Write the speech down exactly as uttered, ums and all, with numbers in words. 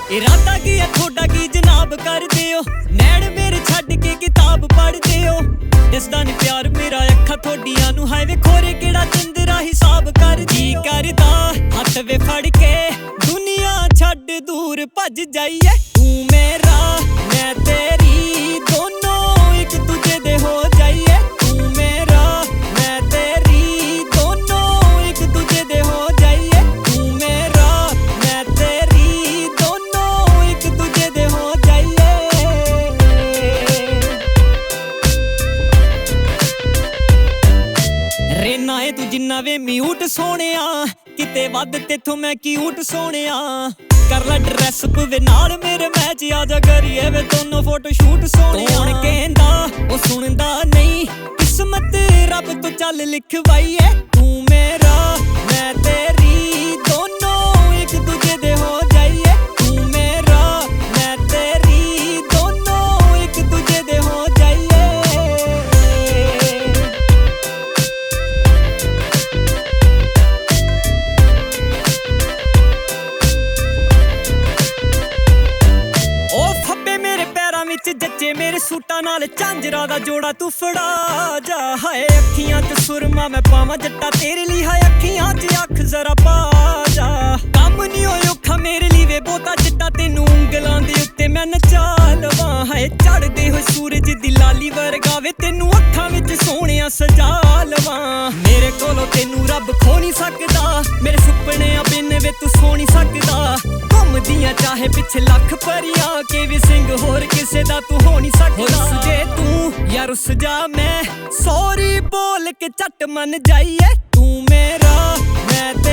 इरादा की है थोड़ा की जनाब कर दियो, नैन मेरे छड्ड के किताब पढ़ दियो। दसदा नी प्यार मेरा अखा थोड़ियां नू, हाय वे खोरे केड़ा चंदरा हिसाब कर जी करदा हथ वे फड़ के दुनिया छड्ड दूर भज जाइए। तू मेरा मैं तेरी दोनों एक दूजे दे हो जाइए। तू मेरा मैं तेरी दोनों एक दूजे दे हो जाइए। तू मेरा मैं तेरी दोनों एक दूजे दे हो जाइए। रेना है तू जिन्ना वे म्यूट सोनिया, किते वध तेथों मैं क्यूट सोनिया। कर ला ड्रेस पवे नाल मेरे मैच आजा करिए वे दोनों फोटो शूट सोनिया। कौन कहंदा ओ सुनदा नहीं, किस्मत रब तो चल लिखवाइए। तू मेरा मैं तेरी दोनों एक दूजे दे हो जाइए। तू मेरा मैं तेरी दोनों एक दूजे दे हो जाइए। जच्चे मेरे सूटां नाल झांजरा दा जोड़ा तू फड़ा जा। हाय अखियां च सुरमा मैं पावां जट्टा तेरे लिए, हाय अखियां च अख जरा पा जा। कम नी होए औखा मेरे लिए वे बोता चिट्टा, तेनू उंगलां दे उत्ते मैं नचा लवां। हाय चढ़दे होए सूरज दी लाली वर्गा वे तेनू अखां विच सोहणिया सजा लवां। मेरे कोलों तेनू रब खो नी सकदा, मेरे सुपने बिन वे तू सो नी सकदा। घुमदियां चाहे पिछे लख परियां, के वी सिंह होर किसे दा तू हो नी सकदा। रुस जे तू या रुस जा मैं, सॉरी बोल के झट मन जाइए। तू मेरा मैं